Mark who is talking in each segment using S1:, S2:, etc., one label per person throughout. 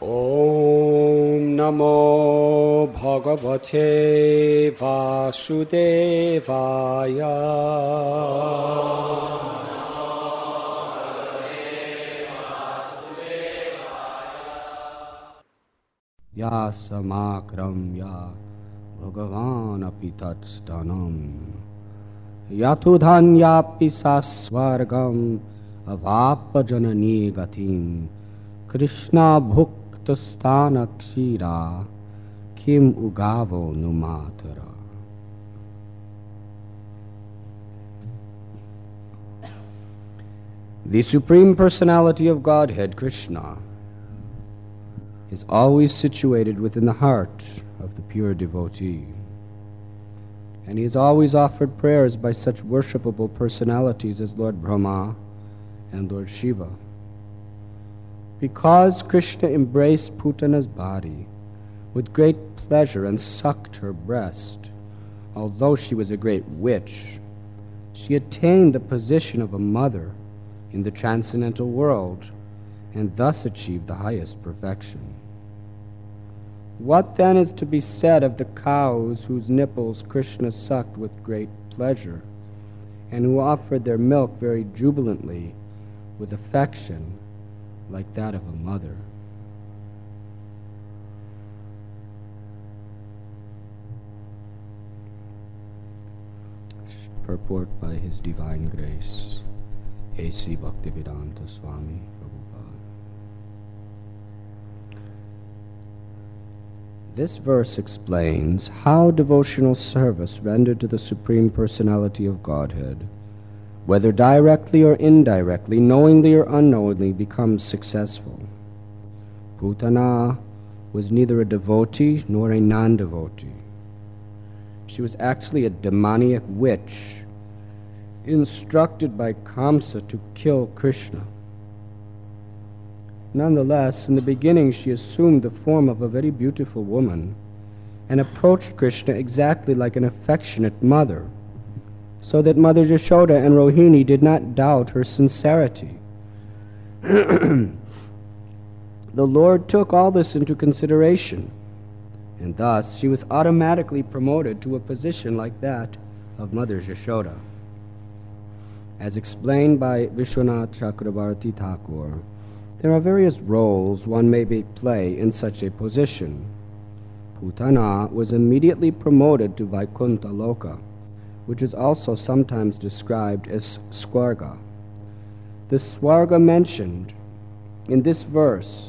S1: Om Namo Bhagavate Vasudevaya. Ya samakram ya Bhagavan apitatstanam Yatudhanyapi sasvargam avapajanani gatim Krishna bhuktasthana kshira kim ugavo numatara. The Supreme Personality of Godhead, Krishna, is always situated within the heart of the pure devotee. And he is always offered prayers by such worshipable personalities as Lord Brahma and Lord Shiva. Because Krishna embraced Putana's body with great pleasure and sucked her breast, although she was a great witch, she attained the position of a mother in the transcendental world and thus achieved the highest perfection. What then is to be said of the cows whose nipples Krishna sucked with great pleasure, and who offered their milk very jubilantly with affection like that of a mother? Purport by His Divine Grace, A.C. Bhaktivedanta Swami Prabhupada. This verse explains how devotional service rendered to the Supreme Personality of Godhead, whether directly or indirectly, knowingly or unknowingly, becomes successful. Putana was neither a devotee nor a non-devotee. She was actually a demoniac witch, instructed by Kamsa to kill Krishna. Nonetheless, in the beginning she assumed the form of a very beautiful woman and approached Krishna exactly like an affectionate mother, so that Mother Yashoda and Rohini did not doubt her sincerity. The Lord took all this into consideration, and thus she was automatically promoted to a position like that of Mother Yashoda. As explained by Vishwanath Chakravarti Thakur, there are various roles one may play in such a position. Putana was immediately promoted to Vaikuntha Loka, which is also sometimes described as Swarga. The Swarga mentioned in this verse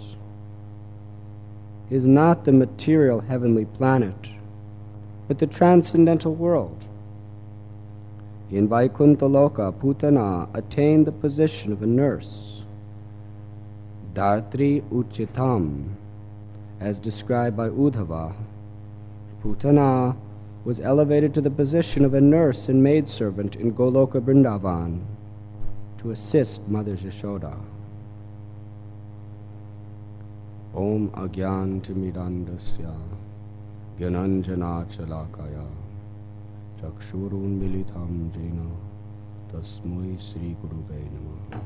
S1: is not the material heavenly planet, but the transcendental world. In Vaikuntha Loka, Putana attained the position of a nurse, Dhartri Uchitam, as described by Uddhava. Putana was elevated to the position of a nurse and maidservant in Goloka Vrindavan to assist Mother Yashoda. Om Agyantimirandasya Gyananjana Chalakaya Chakshurun Militam Jena Tasmai Sri Guruve Namah.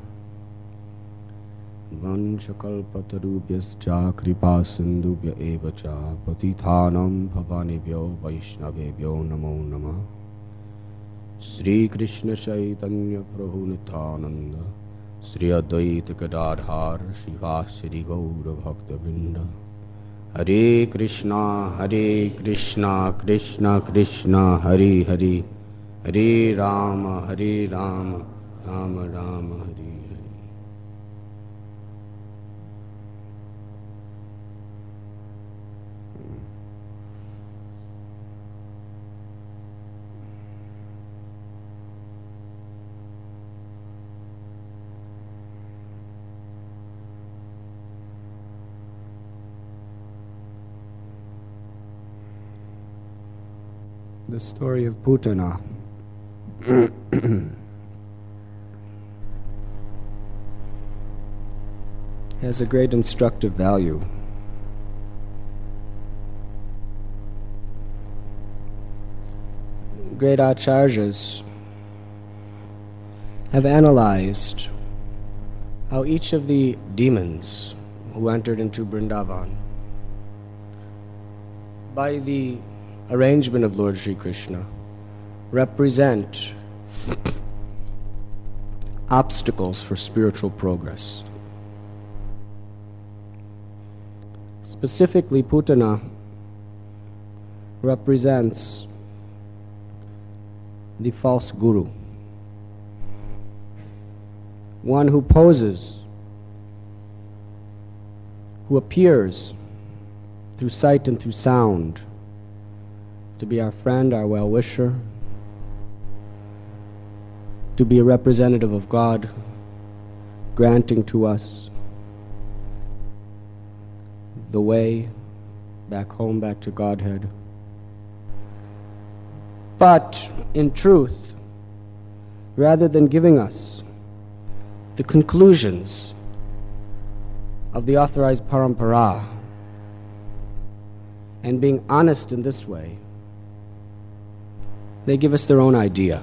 S1: Vanchakalpatarubhyascha kripa sindubhya eva cha patithanam bhavanebhyo vaishnavebhyo namo namah. Sri Krishna Chaitanya Prabhu Nityananda Sri Advaita Gadadhar Srivasadi Gaura Bhakta Vrinda. Hare Krishna Krishna Krishna Hare Hare, Hare Rama Rama Rama Hare Hare. The story of Putana has a great instructive value. Great acharyas have analyzed how each of the demons who entered into Vrindavan, by the arrangement of Lord Sri Krishna, represent obstacles for spiritual progress. Specifically, Putana represents the false guru, one who poses, who appears through sight and through sound to be our friend, our well-wisher, to be a representative of God, granting to us the way back home, back to Godhead. But in truth, rather than giving us the conclusions of the authorized parampara and being honest in this way, they give us their own idea.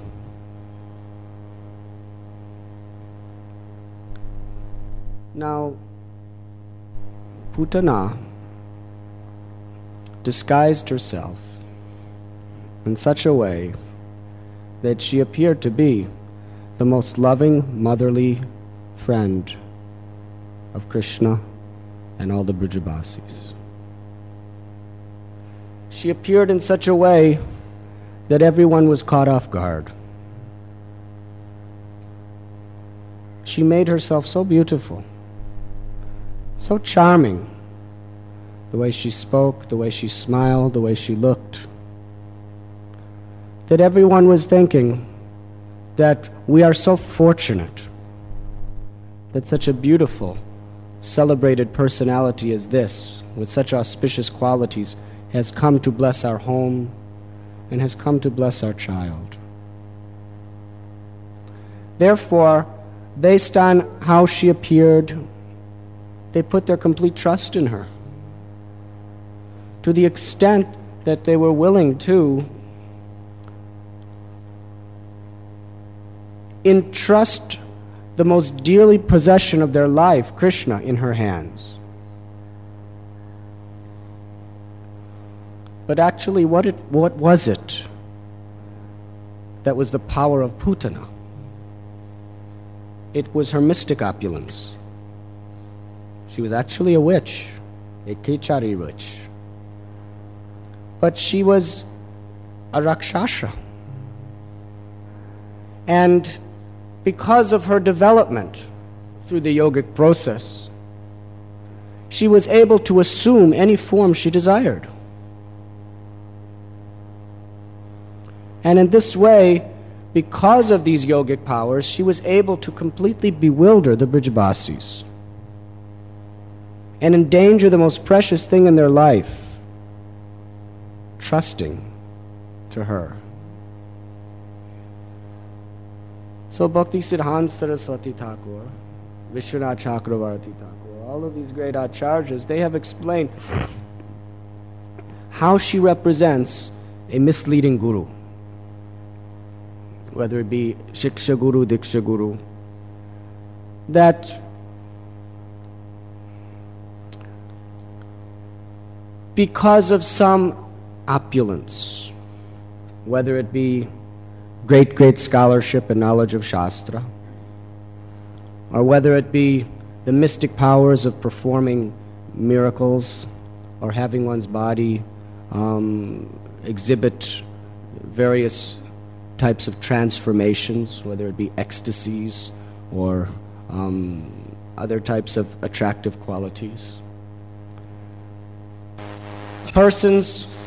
S1: Now, Putana disguised herself in such a way that she appeared to be the most loving, motherly friend of Krishna and all the Brijabasis. She appeared in such a way that everyone was caught off guard. She made herself so beautiful, so charming, the way she spoke, the way she smiled, the way she looked, that everyone was thinking that we are so fortunate that such a beautiful, celebrated personality as this, with such auspicious qualities, has come to bless our home and has come to bless our child. Therefore, based on how she appeared, they put their complete trust in her, to the extent that they were willing to entrust the most dearly possession of their life, Krishna, in her hands. But actually, what was it that was the power of Putana? It was her mystic opulence. She was actually a witch, a Kichari witch. But she was a Rakshasa. And because of her development through the yogic process, she was able to assume any form she desired. And in this way, because of these yogic powers, she was able to completely bewilder the Brijabasis and endanger the most precious thing in their life, trusting to her. So Bhakti Siddhanta Saraswati Thakur, Vishwanath Chakravarti Thakur, all of these great acharyas, they have explained how she represents a misleading guru, whether it be Shiksha Guru, Diksha Guru, that because of some opulence, whether it be great scholarship and knowledge of Shastra, or whether it be the mystic powers of performing miracles or having one's body exhibit various types of transformations, whether it be ecstasies or other types of attractive qualities. Persons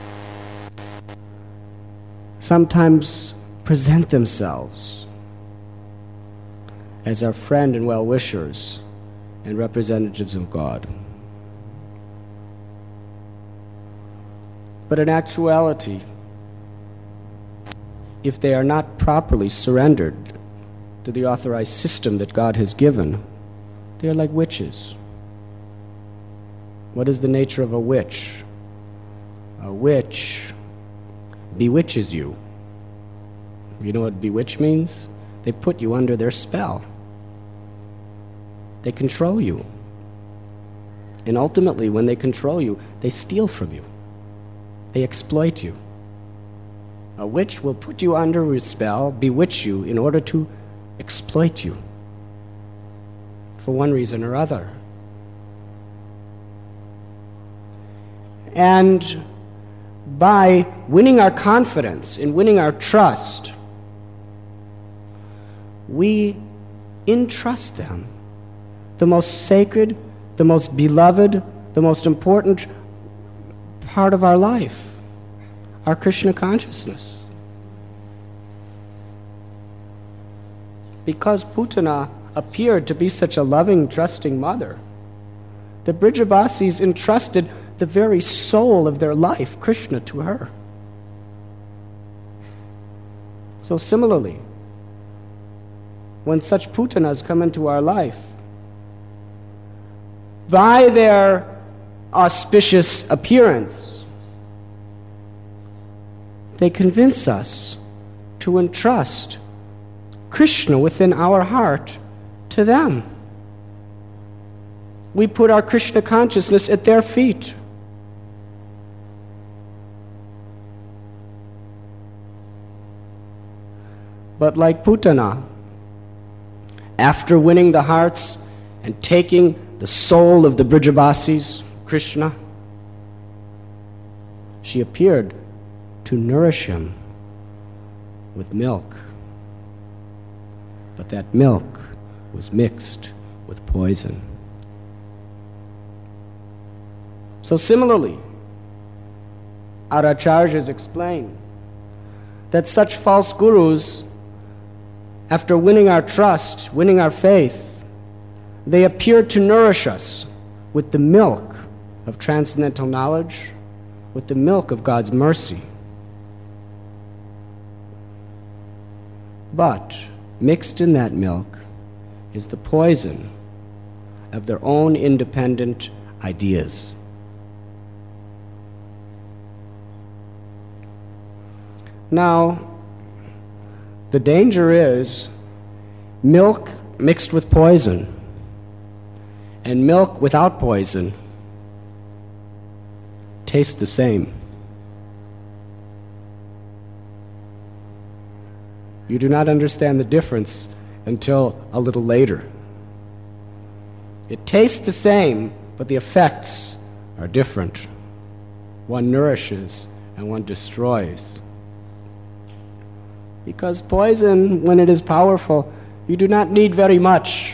S1: sometimes present themselves as our friend and well-wishers and representatives of God. But in actuality, if they are not properly surrendered to the authorized system that God has given, they are like witches. What is the nature of a witch? A witch bewitches you. You know what bewitch means? They put you under their spell. They control you. And ultimately, when they control you, they steal from you. They exploit you. A witch will put you under a spell, bewitch you, in order to exploit you for one reason or other. And by winning our confidence and winning our trust, we entrust them the most sacred, the most beloved, the most important part of our life, our Krishna consciousness. Because Putana appeared to be such a loving, trusting mother, the Brijabasis entrusted the very soul of their life, Krishna, to her. So similarly, when such Putanas come into our life, by their auspicious appearance, they convince us to entrust Krishna within our heart to them. We put our Krishna consciousness at their feet. But like Putana, after winning the hearts and taking the soul of the Brijabasis, Krishna, she appeared to nourish him with milk. But that milk was mixed with poison. So similarly, our acharyas explain that such false gurus, after winning our trust, winning our faith, they appear to nourish us with the milk of transcendental knowledge, with the milk of God's mercy. But mixed in that milk is the poison of their own independent ideas. Now, the danger is milk mixed with poison and milk without poison tastes the same. You do not understand the difference until a little later. It tastes the same, but the effects are different. One nourishes and one destroys. Because poison, when it is powerful, you do not need very much.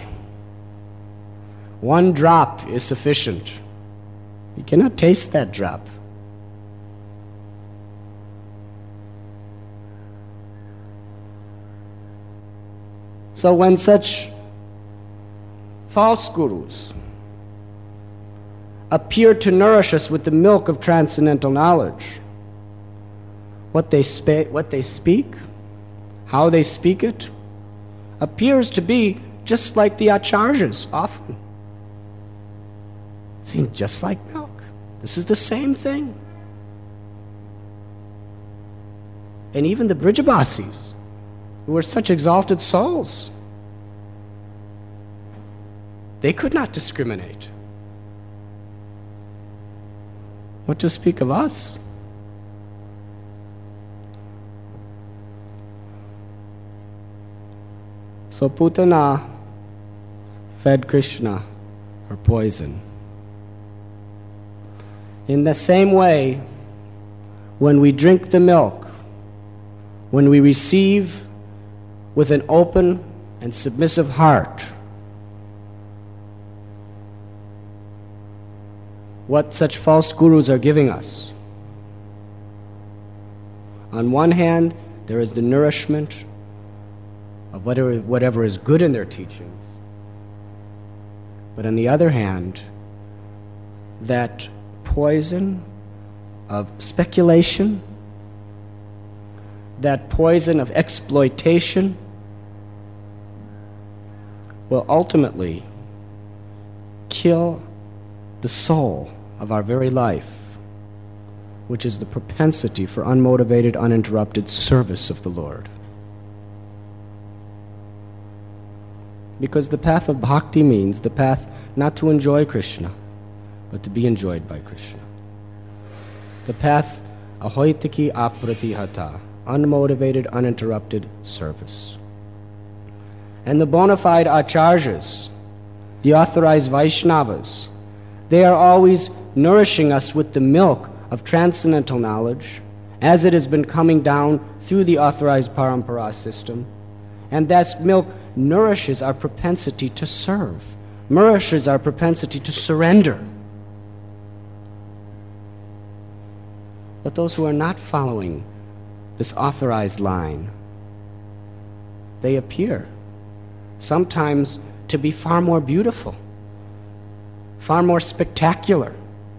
S1: One drop is sufficient. You cannot taste that drop. So when such false gurus appear to nourish us with the milk of transcendental knowledge, what they speak, how they speak it, appears to be just like the acharyas often. Seems just like milk. This is the same thing. And even the Brijabasis, who were such exalted souls, they could not discriminate. What to speak of us? So Putana fed Krishna her poison. In the same way, when we drink the milk, when we receive with an open and submissive heart what such false gurus are giving us, on one hand, there is the nourishment of whatever is good in their teachings. But on the other hand, that poison of speculation, that poison of exploitation, will ultimately kill the soul of our very life, which is the propensity for unmotivated, uninterrupted service of the Lord. Because the path of bhakti means the path not to enjoy Krishna, but to be enjoyed by Krishna. The path ahoitiki apratihata, unmotivated, uninterrupted service. And the bona fide acharyas, the authorized Vaishnavas, they are always nourishing us with the milk of transcendental knowledge as it has been coming down through the authorized parampara system. And that milk nourishes our propensity to serve, nourishes our propensity to surrender. But those who are not following this authorized line, they appear sometimes to be far more beautiful, far more spectacular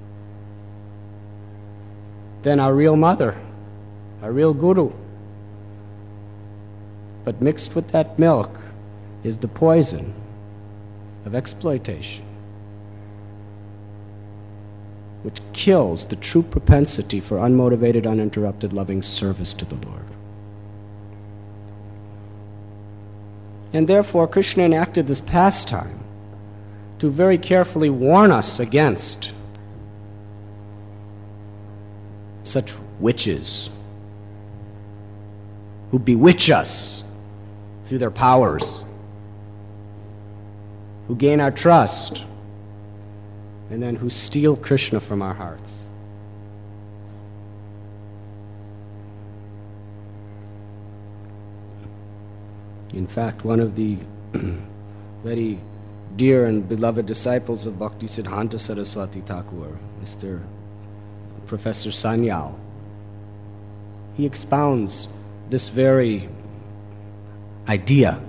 S1: than our real mother, our real guru. But mixed with that milk is the poison of exploitation, which kills the true propensity for unmotivated, uninterrupted, loving service to the Lord. And therefore, Krishna enacted this pastime to very carefully warn us against such witches who bewitch us through their powers, who gain our trust, and then who steal Krishna from our hearts. In fact, one of the very dear and beloved disciples of Bhaktisiddhanta Saraswati Thakur, Mr. Professor Sanyal, he expounds this very idea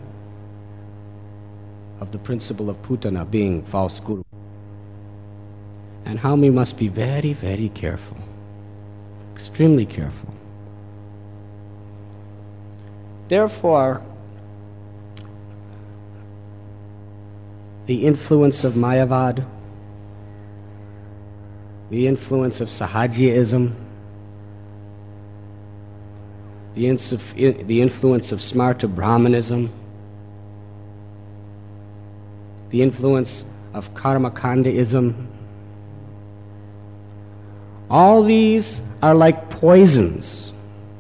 S1: of the principle of Putana being false guru, and how we must be very, very careful, extremely careful. Therefore, the influence of Mayavad, the influence of Sahajiaism, the influence of Smarta Brahmanism, the influence of Karmakandaism, all these are like poisons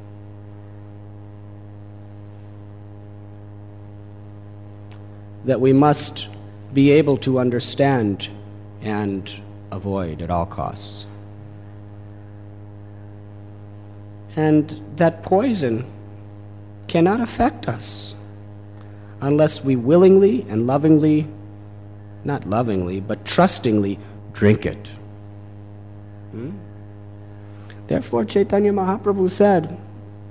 S1: that we must be able to understand and avoid at all costs. And that poison cannot affect us unless we willingly and lovingly, not lovingly, but trustingly drink it. Therefore, Chaitanya Mahaprabhu said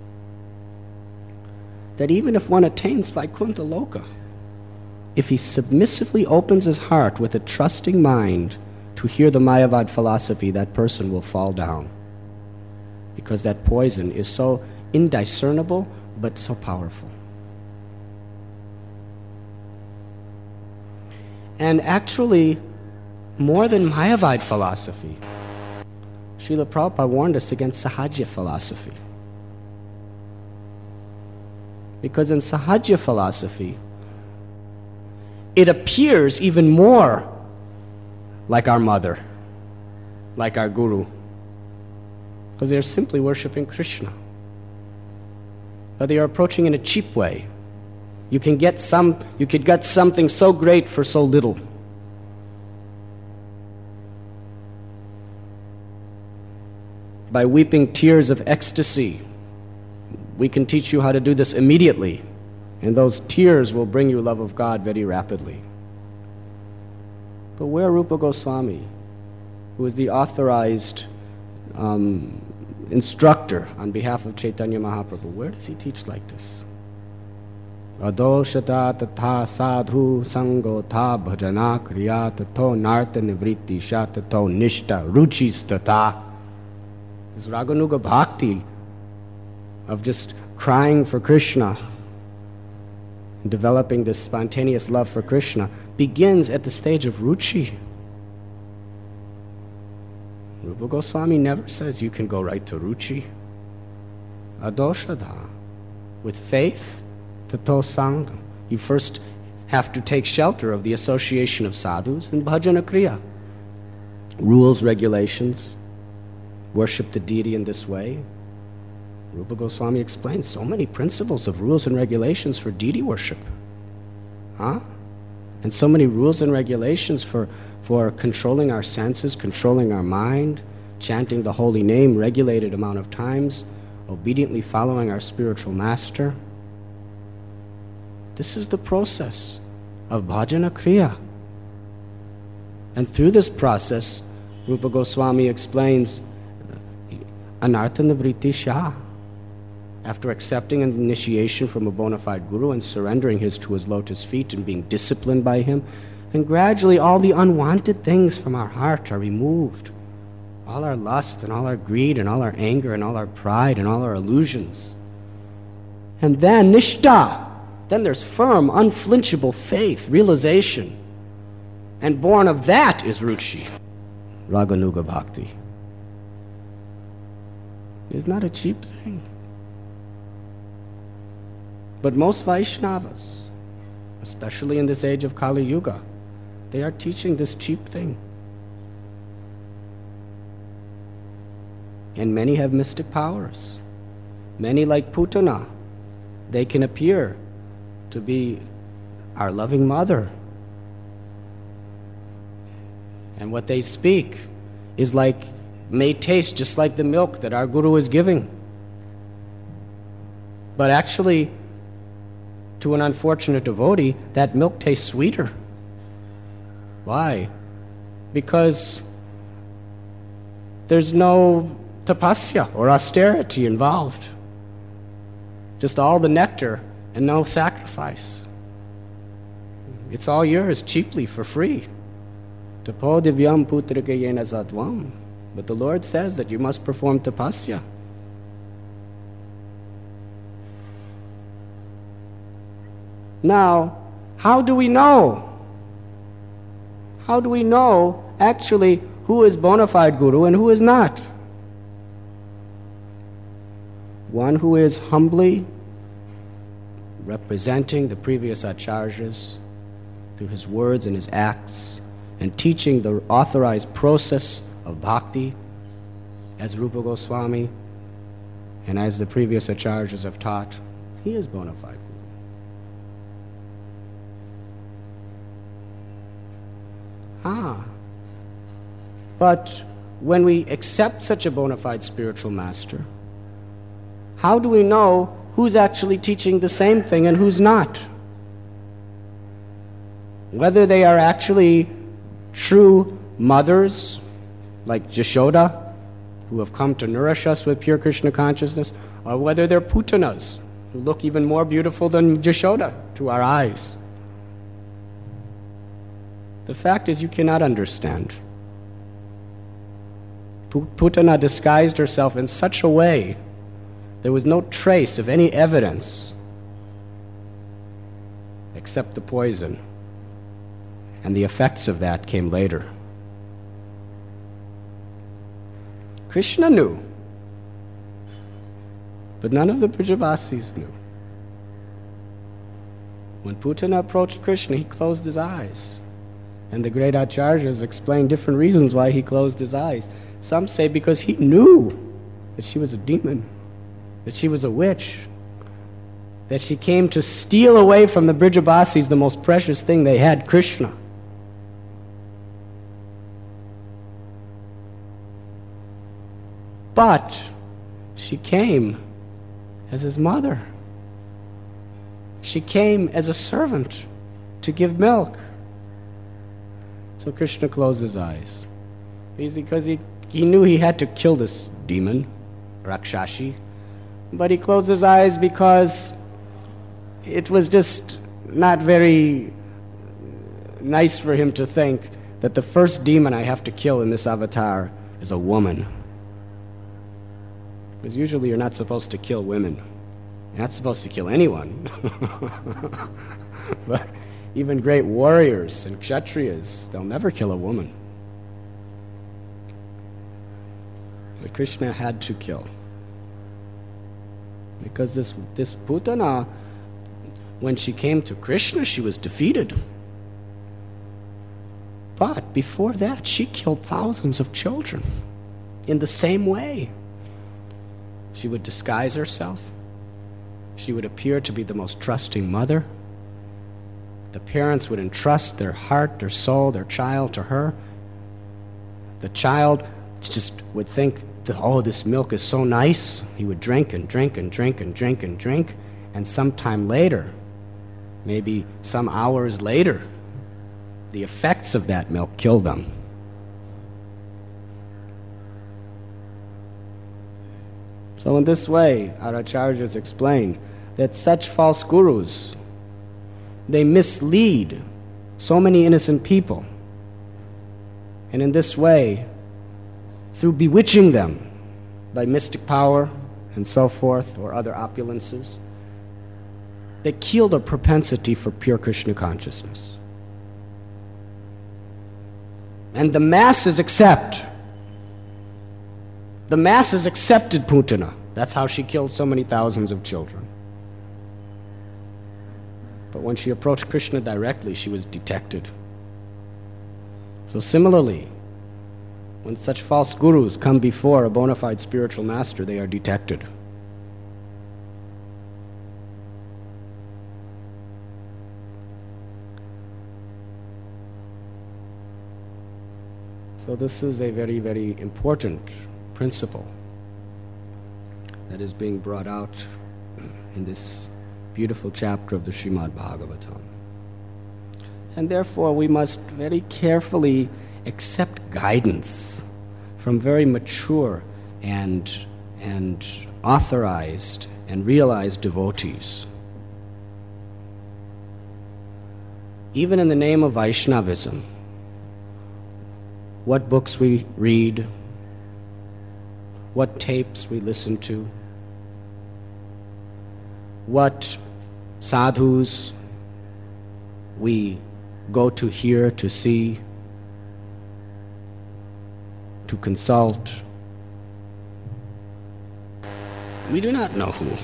S1: that even if one attains Vaikuntha Loka, if he submissively opens his heart with a trusting mind to hear the Mayavad philosophy, that person will fall down. Because that poison is so indiscernible, but so powerful. And actually, more than Mayavad philosophy, Srila Prabhupada warned us against Sahaja philosophy. Because in Sahaja philosophy, it appears even more like our mother, like our guru, because they're simply worshiping Krishna. But they are approaching in a cheap way. You could get something so great for so little. By weeping tears of ecstasy, we can teach you how to do this immediately. And those tears will bring you love of God very rapidly. But where Rupa Goswami, who is the authorized instructor on behalf of Chaitanya Mahaprabhu, where does he teach like this? Adoshata tatha sadhu sango tha bhajana kriya tato narta nivritti sha tato nishta ruchis tata. This Raganuga Bhakti of just crying for Krishna, developing this spontaneous love for Krishna, begins at the stage of ruchi. Rupa Goswami never says you can go right to ruchi. Adoshadha. With faith, tato sangha. You first have to take shelter of the association of sadhus and bhajana kriya. rules, regulations, worship the deity in this way. Rupa Goswami explains so many principles of rules and regulations for deity worship. And so many rules and regulations for controlling our senses, controlling our mind, chanting the holy name regulated amount of times, obediently following our spiritual master. This is the process of bhajana kriya. And through this process, Rupa Goswami explains anartha nivritti shah. After accepting an initiation from a bona fide guru and surrendering to his lotus feet and being disciplined by him, and gradually all the unwanted things from our heart are removed. All our lust and all our greed and all our anger and all our pride and all our illusions. And then nishta, then there's firm, unflinchable faith, realization. And born of that is ruchi, raganuga bhakti. It's not a cheap thing. But most Vaishnavas, especially in this age of Kali Yuga, they are teaching this cheap thing. And many have mystic powers. Many, like Putana, they can appear to be our loving mother. And what they speak is may taste just like the milk that our Guru is giving. But actually, to an unfortunate devotee, that milk tastes sweeter. Why? Because there's no tapasya or austerity involved. Just all the nectar and no sacrifice. It's all yours cheaply, for free. Tapo divyam putrika yena satvam. But the Lord says that you must perform tapasya. Now, how do we know? How do we know actually who is bona fide guru and who is not? One who is humbly representing the previous acharyas through his words and his acts and teaching the authorized process of bhakti as Rupa Goswami and as the previous acharyas have taught, he is bona fide. But when we accept such a bona fide spiritual master, how do we know who's actually teaching the same thing and who's not? Whether they are actually true mothers, like Jashoda, who have come to nourish us with pure Krishna consciousness, or whether they're putanas, who look even more beautiful than Jashoda to our eyes. The fact is, you cannot understand. Putana disguised herself in such a way, there was no trace of any evidence except the poison. And the effects of that came later. Krishna knew, but none of the Brajavasis knew. When Putana approached Krishna, he closed his eyes. And the great acharyas explain different reasons why he closed his eyes. Some say because he knew that she was a demon, that she was a witch, that she came to steal away from the Brajavasis the most precious thing they had, Krishna. But she came as his mother. She came as a servant to give milk. So Krishna closed his eyes. Because he knew he had to kill this demon, Rakshashi. But he closed his eyes because it was just not very nice for him to think that the first demon I have to kill in this avatar is a woman. Because usually you're not supposed to kill women. You're not supposed to kill anyone. But even great warriors and kshatriyas, they'll never kill a woman. But Krishna had to kill. Because this Putana, when she came to Krishna, she was defeated. But before that, she killed thousands of children in the same way. She would disguise herself. She would appear to be the most trusting mother. The parents would entrust their heart, their soul, their child to her. The child just would think, oh, this milk is so nice. He would drink and drink and drink and drink and drink. And sometime later, maybe some hours later, the effects of that milk killed them. So in this way, our acharyas explained that such false gurus, they mislead so many innocent people. And in this way, through bewitching them by mystic power and so forth, or other opulences, they kill their propensity for pure Krishna consciousness. And the masses accept. The masses accepted Putana. That's how she killed so many thousands of children. But when she approached Krishna directly, she was detected. So similarly, when such false gurus come before a bona fide spiritual master, they are detected. So this is a very, very important principle that is being brought out in this beautiful chapter of the Srimad Bhagavatam. And therefore we must very carefully accept guidance from very mature and authorized and realized devotees. Even in the name of Vaishnavism, what books we read, what tapes we listen to, what sadhus we go to hear, to see, to consult. We do not know who.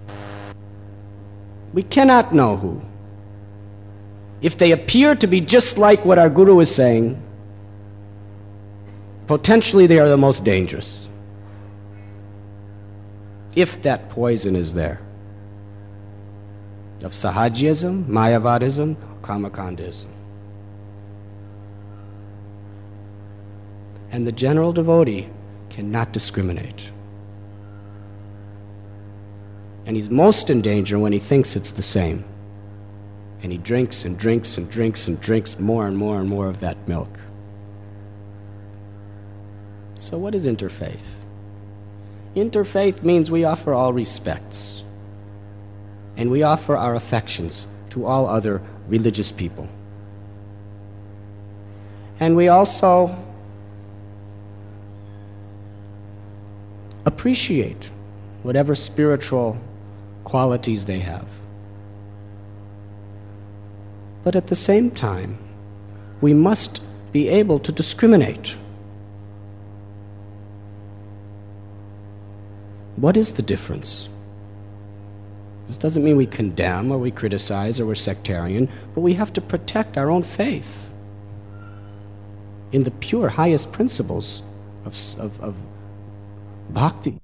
S1: We cannot know who. If they appear to be just like what our guru is saying, potentially they are the most dangerous, if that poison is there, of Sahajism, Mayavadism, Kamakandism. And the general devotee cannot discriminate. And he's most in danger when he thinks it's the same. And he drinks and drinks and drinks and drinks more and more and more of that milk. So what is interfaith? Interfaith means we offer all respects, and we offer our affections to all other religious people. And we also appreciate whatever spiritual qualities they have. But at the same time, we must be able to discriminate. What is the difference? This doesn't mean we condemn or we criticize or we're sectarian, but we have to protect our own faith in the pure, highest principles of bhakti.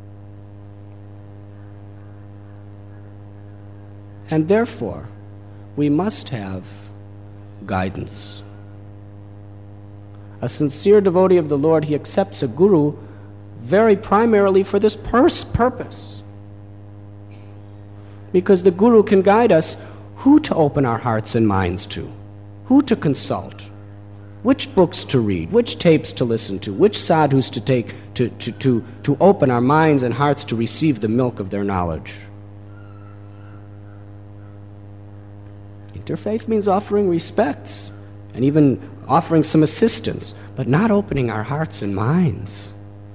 S1: And therefore, we must have guidance. A sincere devotee of the Lord, he accepts a guru very primarily for this purpose. Because the guru can guide us who to open our hearts and minds to, who to consult, which books to read, which tapes to listen to, which sadhus to take to open our minds and hearts to receive the milk of their knowledge. Interfaith means offering respects and even offering some assistance, but not opening our hearts and minds.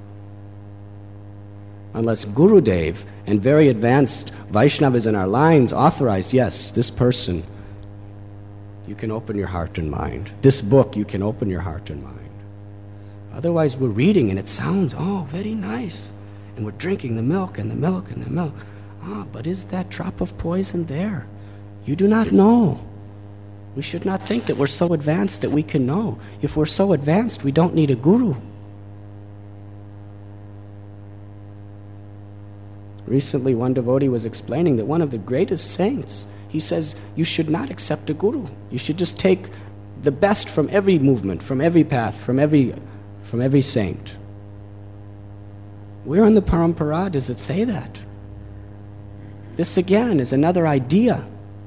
S1: Unless Gurudev and very advanced Vaishnavas in our lines authorize, yes, this person, you can open your heart and mind. This book, you can open your heart and mind. Otherwise, we're reading and it sounds, oh, very nice. And we're drinking the milk and the milk and the milk. Ah, but is that drop of poison there? You do not know. We should not think that we're so advanced that we can know. If we're so advanced, we don't need a guru. Recently, one devotee was explaining that one of the greatest saints, he says, you should not accept a guru. You should just take the best from every movement, from every path, from every saint. Where in the Parampara does it say that? This again is another idea.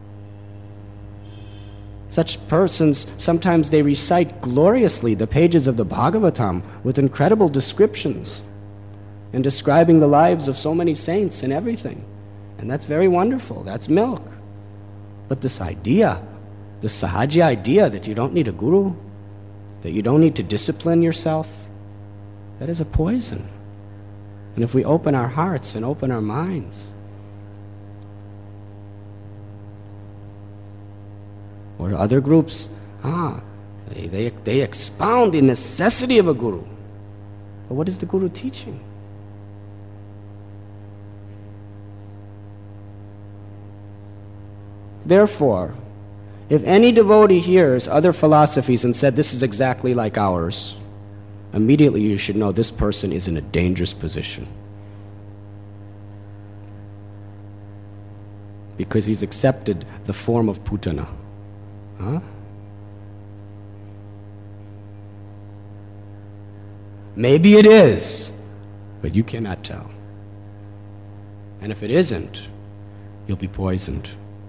S1: Such persons, sometimes they recite gloriously the pages of the Bhagavatam with incredible descriptions and describing the lives of so many saints and everything. And that's very wonderful. That's milk. But this idea, this sahaja idea that you don't need a guru, that you don't need to discipline yourself, that is a poison. And if we open our hearts and open our minds, or other groups, they expound the necessity of a guru. But what is the guru teaching? Therefore, if any devotee hears other philosophies and said this is exactly like ours, immediately you should know this person is in a dangerous position. Because he's accepted the form of Putana. Huh? Maybe it is, but you cannot tell. And if it isn't, you'll be poisoned.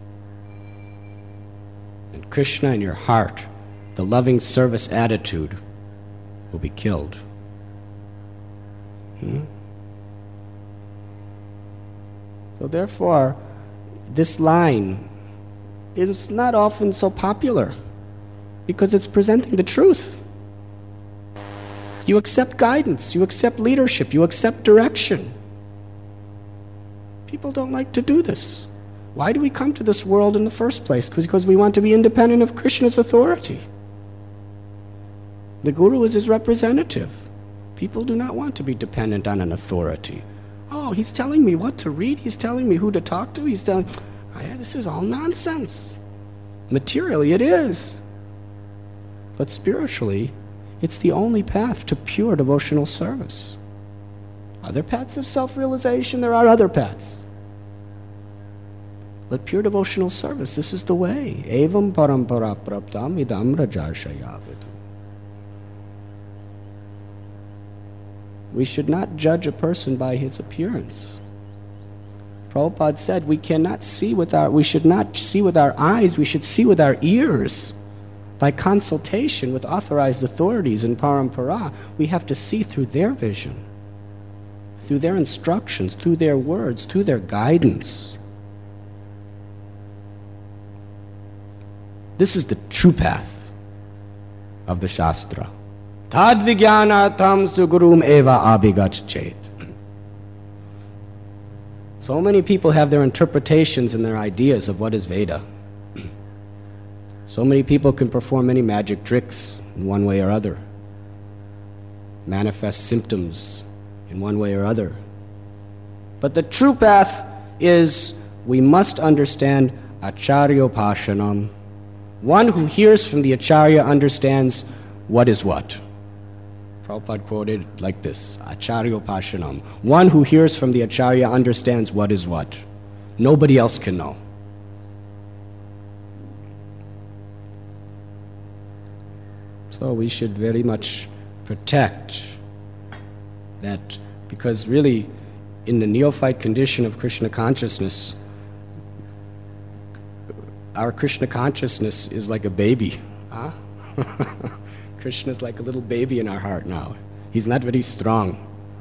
S1: And Krishna in your heart, the loving service attitude, will be killed. So therefore, this line is not often so popular because it's presenting the truth. You accept guidance, you accept leadership, you accept direction. People don't like to do this. Why do we come to this world in the first place? Because we want to be independent of Krishna's authority. The guru is his representative. People do not want to be dependent on an authority. Oh, he's telling me what to read, he's telling me who to talk to, he's telling... this is all nonsense. Materially, it is. But spiritually, it's the only path to pure devotional service. Other paths of self-realization, there are other paths. But pure devotional service, this is the way. Evam parampara praptam idam rajarshayavadam. We should not judge a person by his appearance. Prabhupada said we should not see with our eyes, we should see with our ears. By consultation with authorized authorities in Parampara, we have to see through their vision, through their instructions, through their words, through their guidance. This is the true path of the Shastra. Tad vijnanatam sugurum eva abhigat chet. So many people have their interpretations and their ideas of what is Veda. So many people can perform many magic tricks in one way or other, manifest symptoms in one way or other. But the true path is we must understand Acharyopashanam. One who hears from the Acharya understands what is what. Prabhupada quoted like this, Acharyopashanam. One who hears from the Acharya understands what is what. Nobody else can know. So we should very much protect that, because really in the neophyte condition of Krishna consciousness, our Krishna consciousness is like a baby. Huh? Krishna is like a little baby in our heart now. He's not very strong.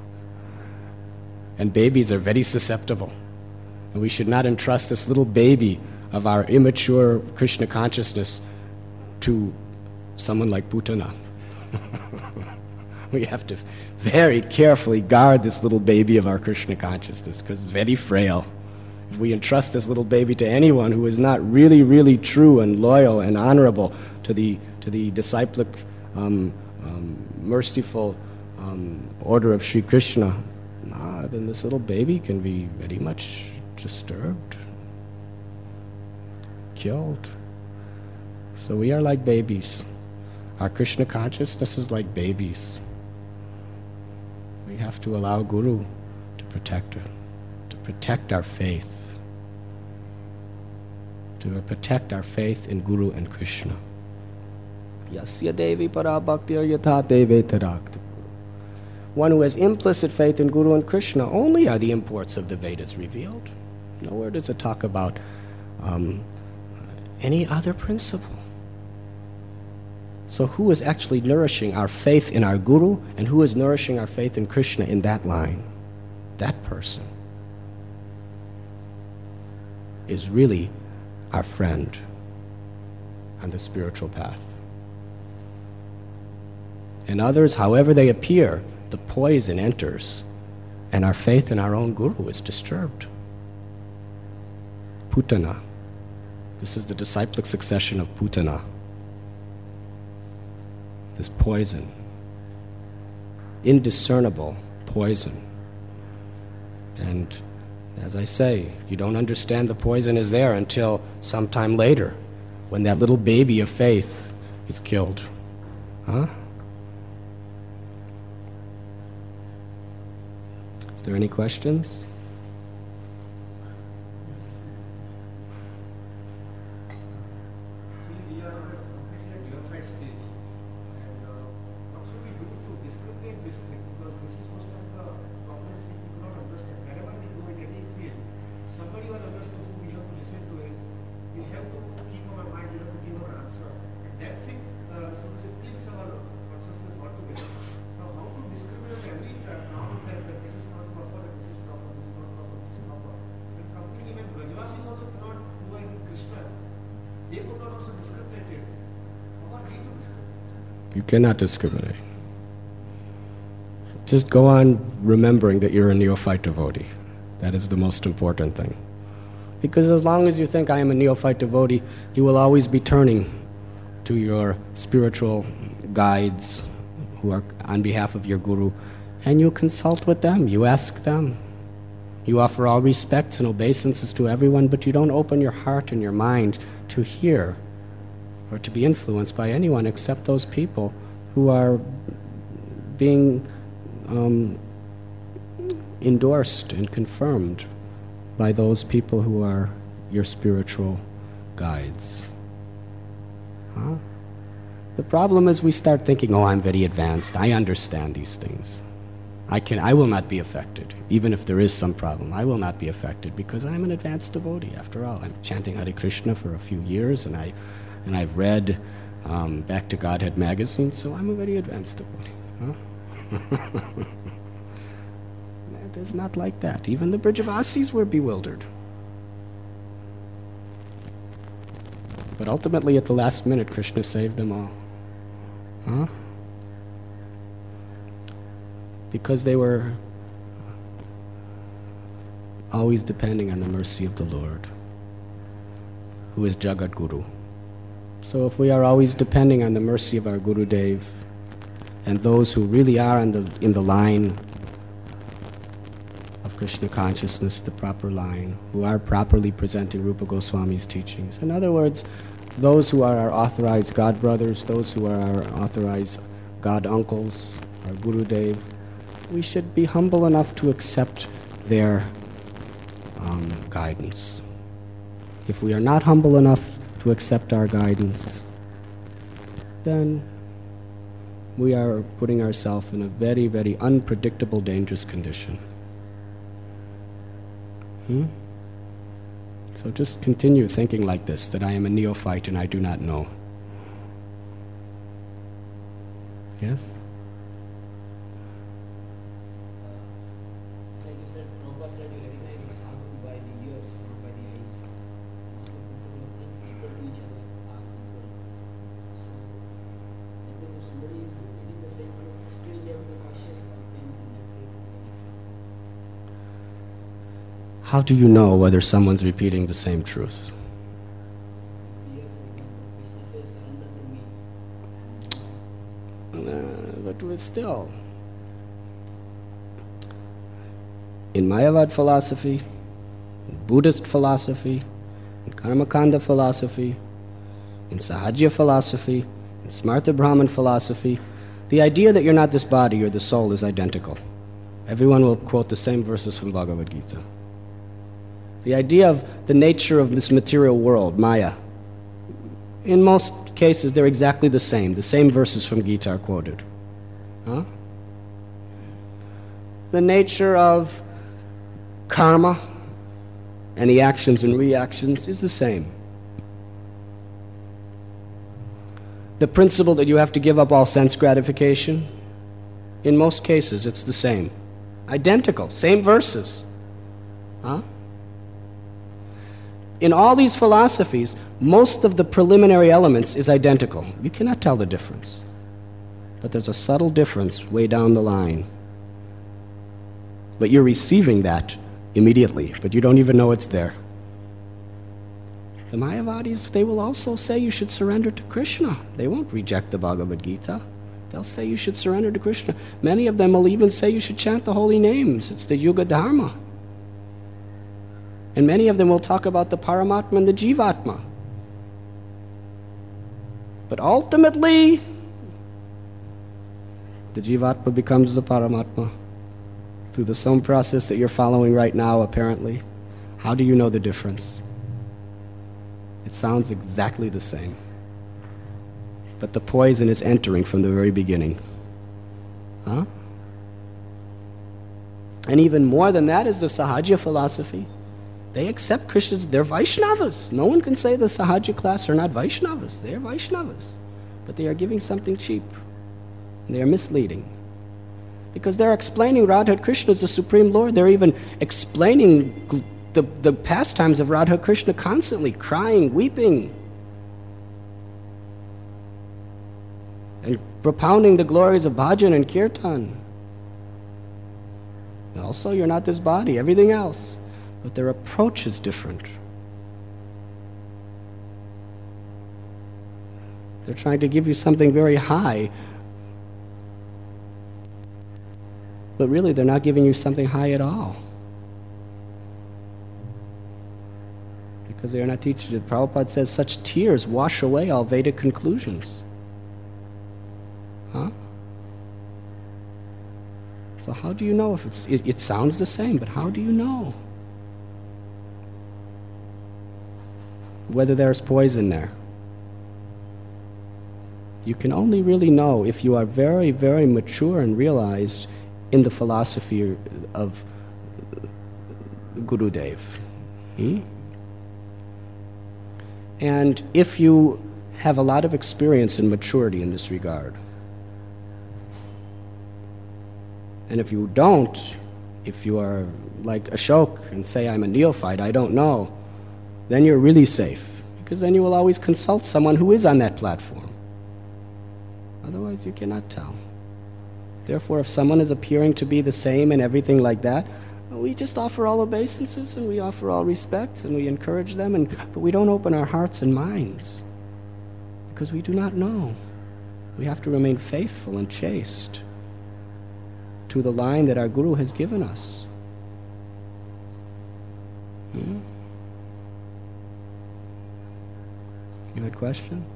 S1: And babies are very susceptible. And we should not entrust this little baby of our immature Krishna consciousness to someone like Putana. We have to very carefully guard this little baby of our Krishna consciousness because it's very frail. If we entrust this little baby to anyone who is not really, really true and loyal and honorable to the disciplic, merciful order of Sri Krishna, then this little baby can be very much disturbed, killed. So we are like babies. Our Krishna consciousness is like babies. We have to allow Guru to protect our faith, to protect our faith in Guru and Krishna. Yasya devi para bhaktir yatha devetharakti. One who has implicit faith in Guru and Krishna, only are the imports of the Vedas revealed. Nowhere does it talk about any other principle. So who is actually nourishing our faith in our Guru, and who is nourishing our faith in Krishna in that line? That person is really our friend on the spiritual path. And others, however they appear, the poison enters, and our faith in our own Guru is disturbed. Putana. This is the disciplic succession of Putana. This poison, indiscernible poison. And as I say, you don't understand the poison is there until sometime later, when that little baby of faith is killed. Huh? Is there any questions? You cannot discriminate. Just go on remembering that you're a neophyte devotee. That is the most important thing. Because as long as you think I am a neophyte devotee, you will always be turning to your spiritual guides who are on behalf of your Guru, and you consult with them, you ask them. You offer all respects and obeisances to everyone, but you don't open your heart and your mind to hear or to be influenced by anyone except those people who are being endorsed and confirmed by those people who are your spiritual guides. Huh? The problem is we start thinking, oh, I'm very advanced, I understand these things. I will not be affected, even if there is some problem. I will not be affected because I'm an advanced devotee. After all, I'm chanting Hare Krishna for a few years, and I've read Back to Godhead magazine, so I'm a very advanced devotee. Huh? It is not like that. Even the Brijavasis were bewildered. But ultimately, at the last minute, Krishna saved them all. Huh? Because they were always depending on the mercy of the Lord, who is Jagat Guru. So if we are always depending on the mercy of our Guru Dev, and those who really are in the line of Krishna consciousness, the proper line, who are properly presenting Rupa Goswami's teachings. In other words, those who are our authorized God brothers, those who are our authorized God uncles, our Guru Dev, we should be humble enough to accept their guidance. If we are not humble enough to accept our guidance, then we are putting ourselves in a very, very unpredictable, dangerous condition. So just continue thinking like this, that I am a neophyte and I do not know. Yes?
S2: Like you said, Prabhupada said you recognize sadhu by the ears, not by the eyes. Also, principle of things equal to each other are equal. So, if somebody is reading the same book, still they have to be cautious about them in that way for the next time.
S1: How do you know whether someone's repeating the same truth?
S2: Here, for example, Krishna says, surrender to me.
S1: But we're still. In Mayavad philosophy, in Buddhist philosophy, in Karmakanda philosophy, In Sahajya philosophy, in Smarta Brahman philosophy, the idea that you're not this body, you're the soul, is identical. Everyone will quote the same verses from Bhagavad Gita. The idea of the nature of this material world, Maya, in most cases they're exactly the same. The same verses from Gita are quoted. Huh? The nature of karma and the actions and reactions is the same. The principle that you have to give up all sense gratification, in most cases it's the same. Identical, same verses. Huh? In all these philosophies, most of the preliminary elements is identical. You cannot tell the difference. But there's a subtle difference way down the line. But you're receiving that immediately, but you don't even know it's there. The Mayavadis, they will also say you should surrender to Krishna. They won't reject the Bhagavad Gita. They'll say you should surrender to Krishna. Many of them will even say you should chant the holy names. It's the Yuga Dharma. And many of them will talk about the Paramatma and the Jivatma. But ultimately, the Jivatma becomes the Paramatma through the same process that you're following right now, apparently. How do you know the difference? It sounds exactly the same. But the poison is entering from the very beginning. Huh? And even more than that is the Sahajya philosophy. They accept Krishnas, they're Vaishnavas. No one can say the Sahajya class are not Vaishnavas. They are Vaishnavas. But they are giving something cheap. They are misleading. Because they're explaining Radha Krishna as the Supreme Lord. They're even explaining the pastimes of Radha Krishna constantly, crying, weeping, and propounding the glories of bhajan and kirtan. And also, you're not this body, everything else. But their approach is different. They're trying to give you something very high, but really they're not giving you something high at all. Because they are not teaching it. Prabhupada says such tears wash away all Vedic conclusions. Huh? So how do you know if it sounds the same, but how do you know whether there's poison there? You can only really know if you are very, very mature and realized in the philosophy of Gurudev. And if you have a lot of experience and maturity in this regard. And if you don't, if you are like Ashok and say, I'm a neophyte, I don't know, then you're really safe. Because then you will always consult someone who is on that platform. Otherwise, you cannot tell. Therefore, if someone is appearing to be the same and everything like that, we just offer all obeisances and we offer all respects and we encourage them, but we don't open our hearts and minds because we do not know. We have to remain faithful and chaste to the line that our Guru has given us. You had a question?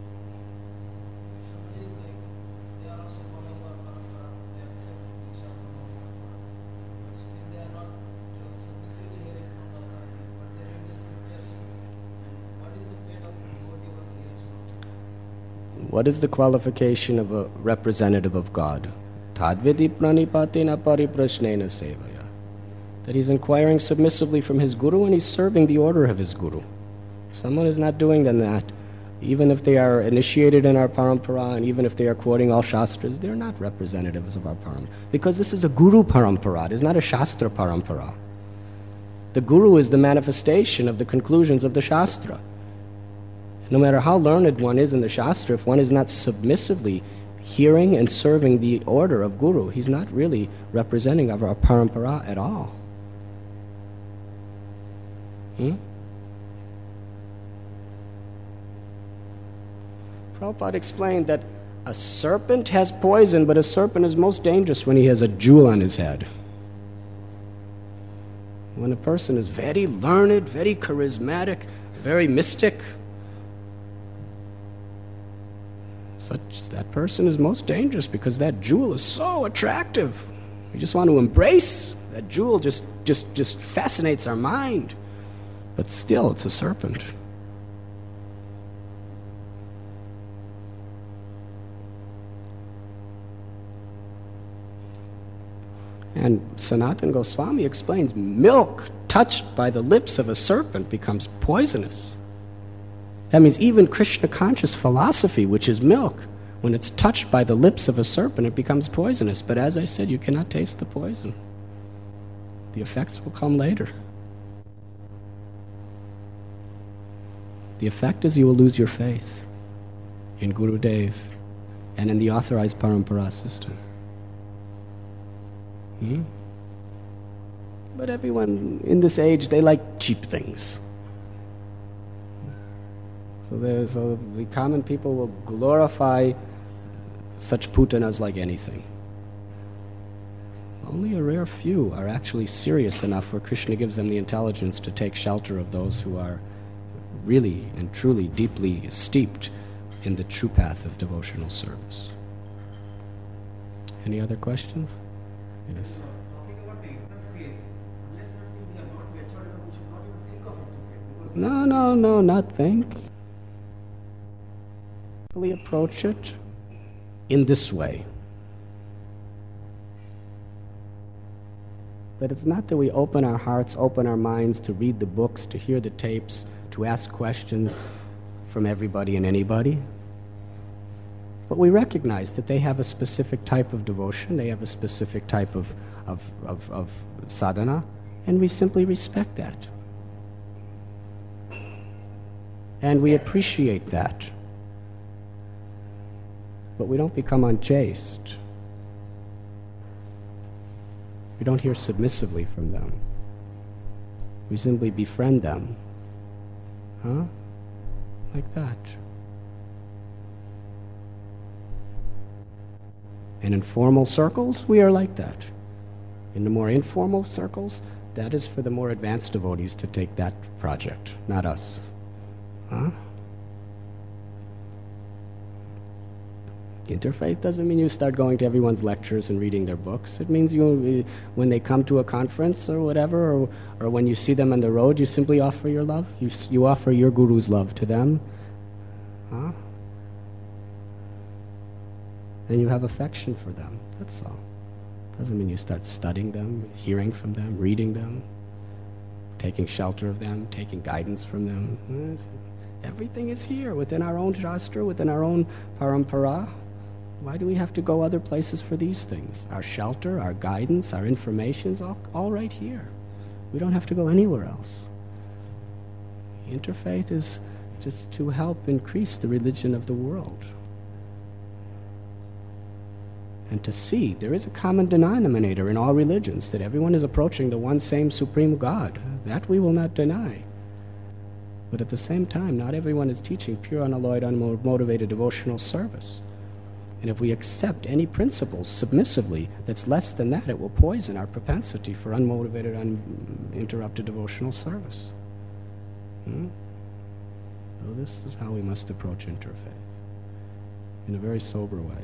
S1: What is the qualification of a representative of God? Tadvidi pranipatina pariprashnena sevaya. That he's inquiring submissively from his Guru and he's serving the order of his Guru. If someone is not doing that, even if they are initiated in our parampara and even if they are quoting all shastras, they're not representatives of our parampara. Because this is a Guru parampara, it is not a shastra parampara. The Guru is the manifestation of the conclusions of the shastra. No matter how learned one is in the Shastra, if one is not submissively hearing and serving the order of Guru, he's not really representing of our parampara at all. Prabhupada explained that a serpent has poison, but a serpent is most dangerous when he has a jewel on his head. When a person is very learned, very charismatic, very mystic, that person is most dangerous because that jewel is so attractive. We just want to embrace that jewel. Just fascinates our mind, but still, it's a serpent. And Sanatana Goswami explains, milk touched by the lips of a serpent becomes poisonous. That means even Krishna-conscious philosophy, which is milk, when it's touched by the lips of a serpent, it becomes poisonous. But as I said, you cannot taste the poison. The effects will come later. The effect is you will lose your faith in Gurudev and in the authorized Parampara system. But everyone in this age, they like cheap things. So the common people will glorify such putanas like anything. Only a rare few are actually serious enough where Krishna gives them the intelligence to take shelter of those who are really and truly deeply steeped in the true path of devotional service. Any other questions? Yes.
S2: Talking about the interfaith, unless we are not matured enough, we should not even think of interfaith.
S1: No, not think. Simply approach it in this way. But it's not that we open our hearts, open our minds to read the books, to hear the tapes, to ask questions from everybody and anybody. But we recognize that they have a specific type of devotion, they have a specific type of sadhana, and we simply respect that. And we appreciate that. But we don't become unchaste. We don't hear submissively from them. We simply befriend them. Like that. And in formal circles, we are like that. In the more informal circles, that is for the more advanced devotees to take that project, not us. Interfaith doesn't mean you start going to everyone's lectures and reading their books. It means you, when they come to a conference or whatever, or when you see them on the road, you simply offer your love. You offer your guru's love to them. And you have affection for them. That's all. Doesn't mean you start studying them, hearing from them, reading them, taking shelter of them, taking guidance from them. Everything is here within our own Shastra, within our own Parampara. Why do we have to go other places for these things? Our shelter, our guidance, our information is all right here. We don't have to go anywhere else. Interfaith is just to help increase the religion of the world. And to see there is a common denominator in all religions, that everyone is approaching the one same supreme God. That we will not deny. But at the same time, not everyone is teaching pure, unalloyed, unmotivated devotional service. And if we accept any principles submissively that's less than that, it will poison our propensity for unmotivated, uninterrupted devotional service. So this is how we must approach interfaith, in a very sober way.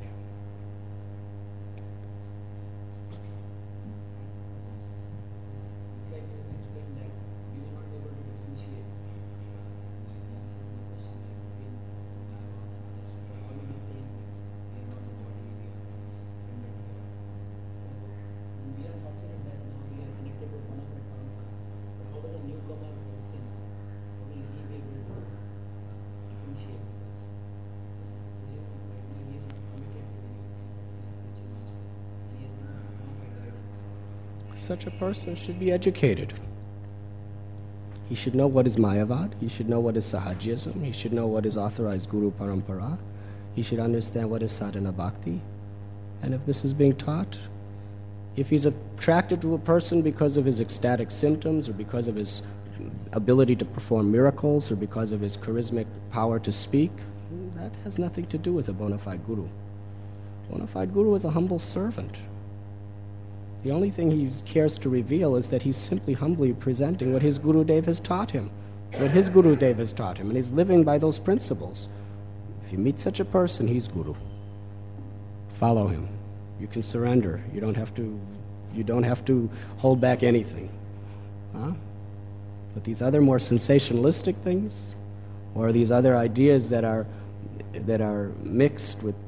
S1: Such a person should be educated. He should know what is Mayavad, he should know what is Sahajism, he should know what is authorized Guru Parampara, he should understand what is Sadhana Bhakti. And if this is being taught, if he's attracted to a person because of his ecstatic symptoms, or because of his ability to perform miracles, or because of his charismatic power to speak, that has nothing to do with a bona fide Guru. Bona fide Guru is a humble servant. The only thing he cares to reveal is that he's simply humbly presenting what his Gurudev has taught him, and he's living by those principles. If you meet such a person, he's Guru. Follow him. You can surrender. You don't have to hold back anything. Huh? But these other more sensationalistic things, or these other ideas that are mixed with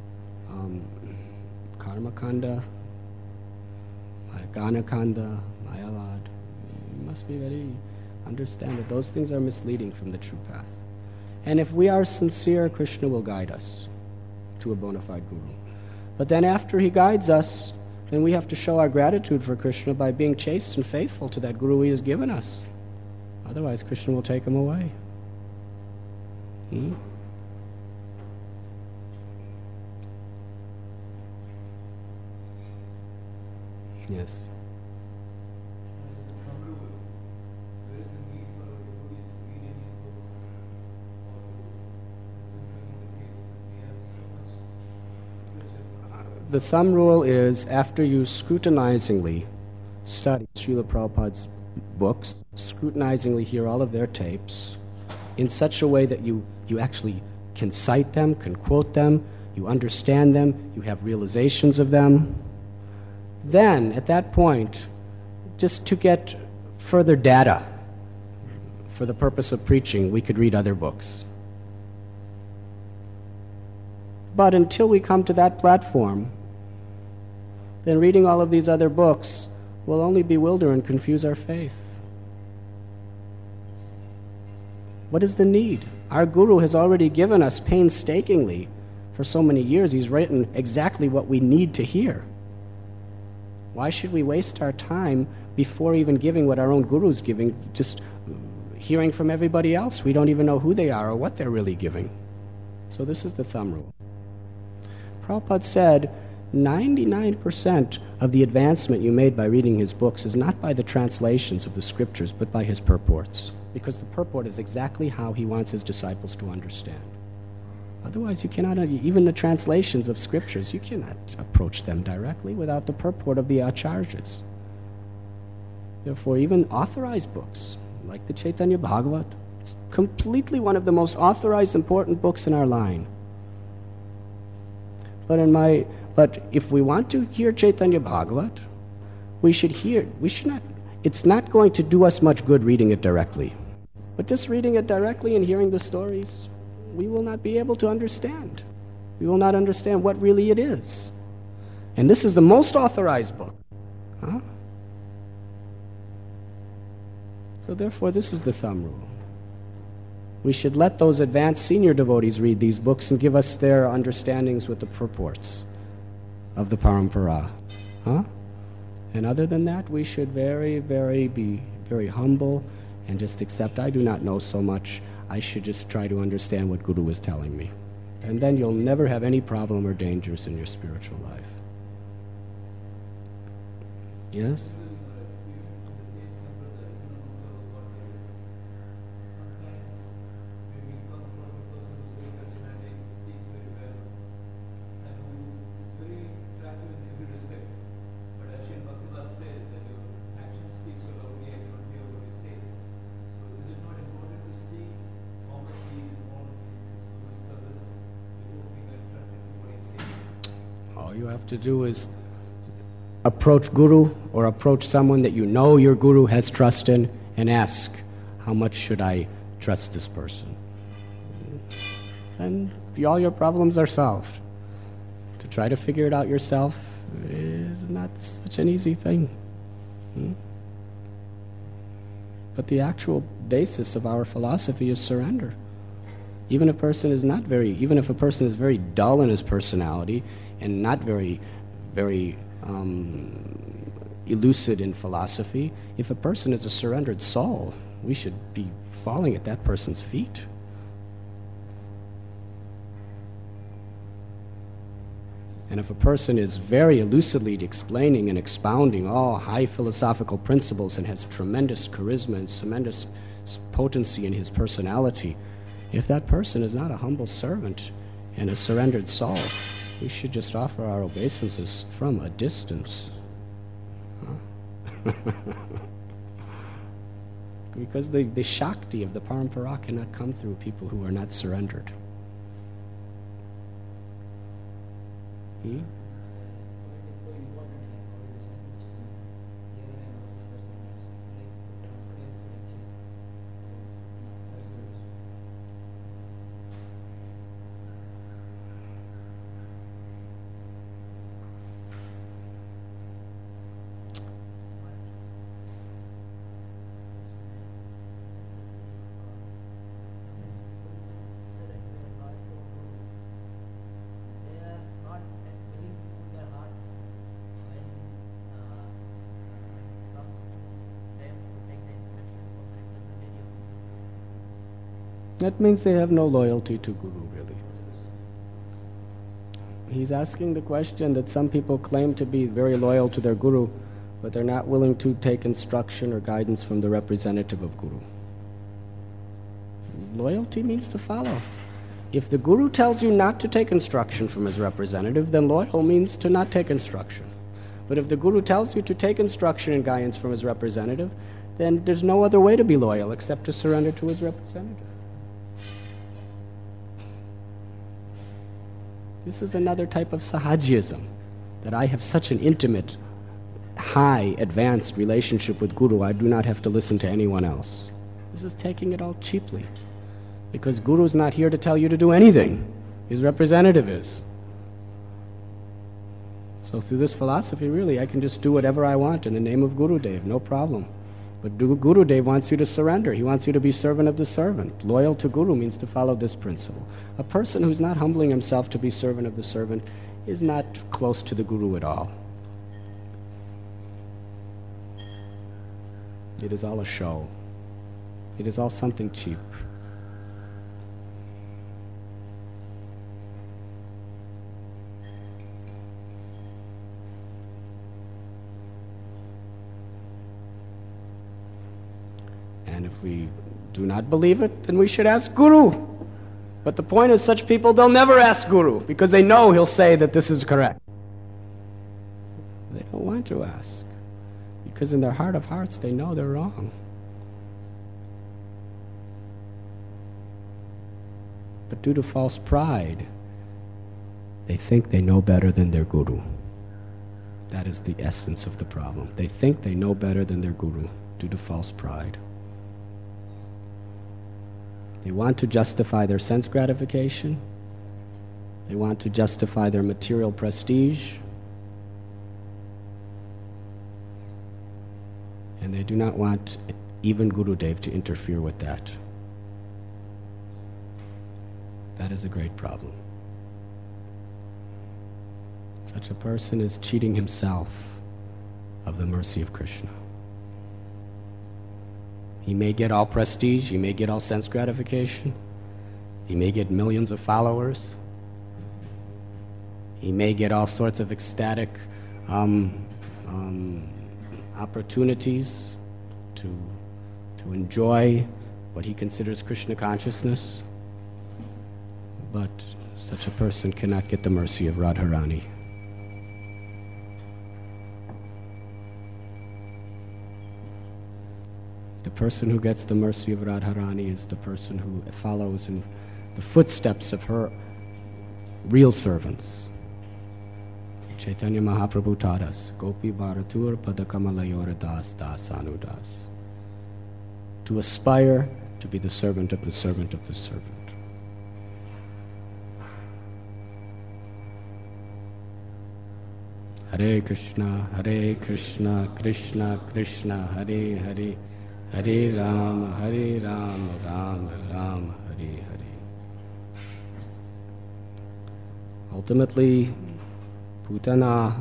S1: karma kanda, gana kanda, mayavad, you must be very understand that those things are misleading from the true path. And if we are sincere, Krishna will guide us to a bona fide guru. But then after he guides us, then we have to show our gratitude for Krishna by being chaste and faithful to that guru he has given us. Otherwise, Krishna will take him away. Yes. The thumb rule is, after you scrutinizingly study Srila Prabhupada's books, scrutinizingly hear all of their tapes, in such a way that you actually can cite them, can quote them, you understand them, you have realizations of them, then, at that point, just to get further data for the purpose of preaching, we could read other books. But until we come to that platform, then reading all of these other books will only bewilder and confuse our faith. What is the need? Our Guru has already given us painstakingly, for so many years, he's written exactly what we need to hear. Why should we waste our time before even giving what our own Guru's giving, just hearing from everybody else? We don't even know who they are or what they're really giving. So this is the thumb rule. Prabhupada said, 99% of the advancement you made by reading his books is not by the translations of the scriptures, but by his purports. Because the purport is exactly how he wants his disciples to understand. Otherwise, you cannot, even the translations of scriptures, you cannot approach them directly without the purport of the acharyas. Therefore, even authorized books, like the Chaitanya Bhagavat, it's completely one of the most authorized, important books in our line. But if we want to hear Chaitanya Bhagavat, it's not going to do us much good reading it directly. But just reading it directly and hearing the stories, we will not be able to understand. We will not understand what really it is. And this is the most authorized book. Huh? So therefore, this is the thumb rule. We should let those advanced senior devotees read these books and give us their understandings with the purports of the parampara. Huh? And other than that, we should be very humble and just accept, I do not know so much. I should just try to understand what Guru is telling me. And then you'll never have any problem or dangers in your spiritual life. Yes? To do is approach Guru or approach someone that you know your Guru has trust in and ask, how much should I trust this person? And all your problems are solved. To try to figure it out yourself is not such an easy thing. But the actual basis of our philosophy is surrender. Even if a person is very dull in his personality and not very elucid in philosophy, if a person is a surrendered soul, we should be falling at that person's feet. And if a person is very elucidly explaining and expounding all high philosophical principles and has tremendous charisma and tremendous potency in his personality, if that person is not a humble servant and a surrendered soul, we should just offer our obeisances from a distance. Huh? Because the Shakti of the Parampara cannot come through people who are not surrendered. Hmm?
S2: So important, like all the disciples, here and also the like transcribes lecture.
S1: That means they have no loyalty to Guru, really. He's asking the question that some people claim to be very loyal to their Guru, but they're not willing to take instruction or guidance from the representative of Guru. Loyalty means to follow. If the Guru tells you not to take instruction from his representative, then loyal means to not take instruction. But if the Guru tells you to take instruction and guidance from his representative, then there's no other way to be loyal except to surrender to his representative. This is another type of sahajism, that I have such an intimate, high, advanced relationship with Guru, I do not have to listen to anyone else. This is taking it all cheaply. Because Guru's not here to tell you to do anything. His representative is. So through this philosophy, really, I can just do whatever I want in the name of Gurudev, no problem. But Gurudev wants you to surrender. He wants you to be servant of the servant. Loyal to Guru means to follow this principle. A person who's not humbling himself to be servant of the servant is not close to the Guru at all. It is all a show. It is all something cheap. And if we do not believe it, then we should ask Guru. But the point is, such people, they'll never ask Guru, because they know he'll say that this is correct. They don't want to ask, because in their heart of hearts, they know they're wrong. But due to false pride, they think they know better than their Guru. That is the essence of the problem. They think they know better than their Guru due to false pride. They want to justify their sense gratification. They want to justify their material prestige. And they do not want even Gurudev to interfere with that. That is a great problem. Such a person is cheating himself of the mercy of Krishna. He may get all prestige, he may get all sense gratification, he may get millions of followers, he may get all sorts of ecstatic opportunities to enjoy what he considers Krishna consciousness, but such a person cannot get the mercy of Radharani. The person who gets the mercy of Radharani is the person who follows in the footsteps of her real servants. Chaitanya Mahaprabhu taught us, Gopi Bharatur Padakamalayora Das Das Anudas. To aspire to be the servant of the servant of the servant. Hare Krishna, Krishna Krishna, Hare Hare, Hare Rama, Rama Rama, Hare Hare. Ultimately, Putana,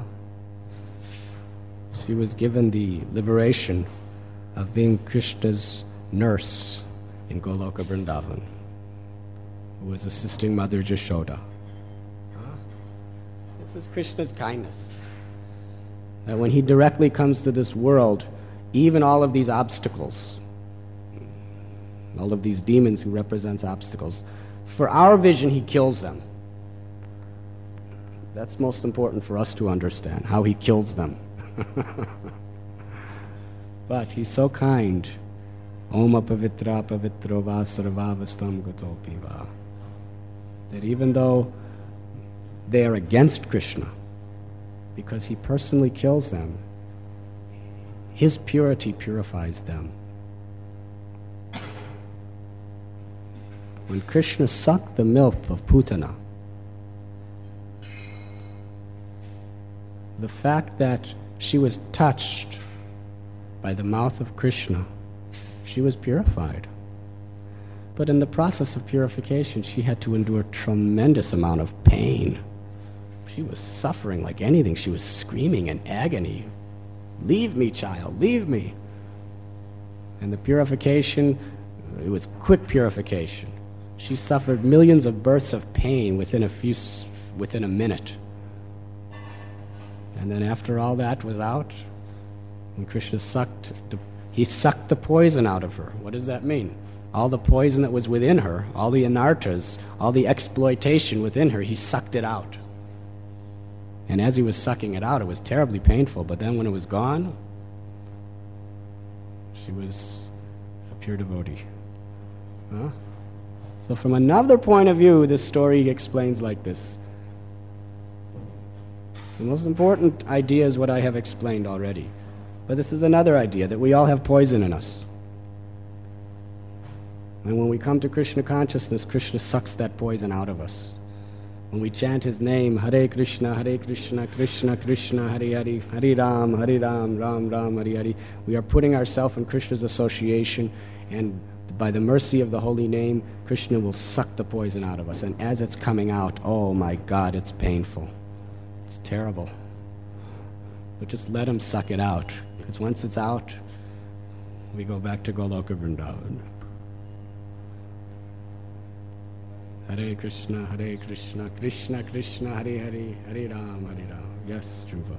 S1: she was given the liberation of being Krishna's nurse in Goloka Vrindavan, who was assisting Mother Jashoda. This is Krishna's kindness. That when he directly comes to this world, even all of these obstacles, all of these demons who represent obstacles, for our vision he kills them. That's most important for us to understand, how he kills them. But he's so kind. Om apavitra pavitro va sarvavastam gatopi va. That even though they are against Krishna, because he personally kills them, his purity purifies them. When Krishna sucked the milk of Putana, the fact that she was touched by the mouth of Krishna, she was purified. But in the process of purification, she had to endure a tremendous amount of pain. She was suffering like anything. She was screaming in agony, "Leave me, child, leave me." And the purification, it was quick purification. She suffered millions of births of pain within a minute. And then after all that was out, when Krishna sucked the poison out of her. What does that mean? All the poison that was within her, all the anarthas, all the exploitation within her, he sucked it out. And as he was sucking it out, it was terribly painful. But then when it was gone, she was a pure devotee. Huh? So from another point of view, this story explains like this. The most important idea is what I have explained already. But this is another idea, that we all have poison in us. And when we come to Krishna consciousness, Krishna sucks that poison out of us. When we chant his name, Hare Krishna, Krishna Krishna, Hare Hare, Hare Ram, Ram Ram, Hare Hare, we are putting ourselves in Krishna's association, and by the mercy of the holy name, Krishna will suck the poison out of us. And as it's coming out, oh my God, it's painful. It's terrible. But just let him suck it out. Because once it's out, we go back to Goloka Vrindavan. Hare Krishna, Krishna Krishna, Hare Hare, Hare Ram, Hare Ram. Yes, Dhruva.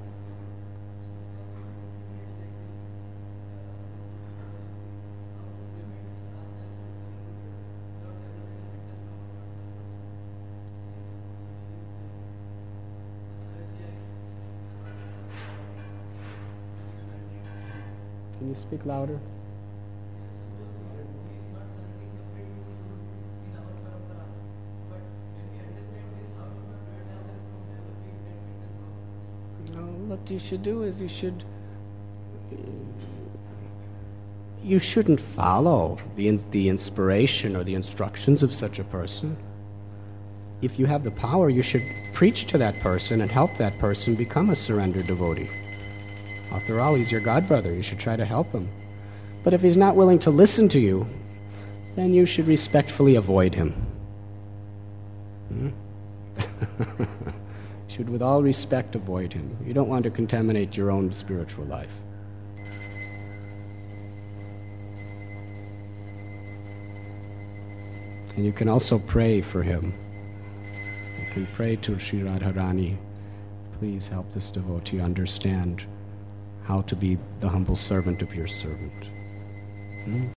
S1: Can you speak louder? What you should do is you shouldn't follow the inspiration or the instructions of such a person. If you have the power, you should preach to that person and help that person become a surrendered devotee. After all, he's your godbrother. You should try to help him. But if he's not willing to listen to you, then you should respectfully avoid him. You should, with all respect, avoid him. You don't want to contaminate your own spiritual life. And you can also pray for him. You can pray to Sri Radharani, please help this devotee understand how to be the humble servant of your servant.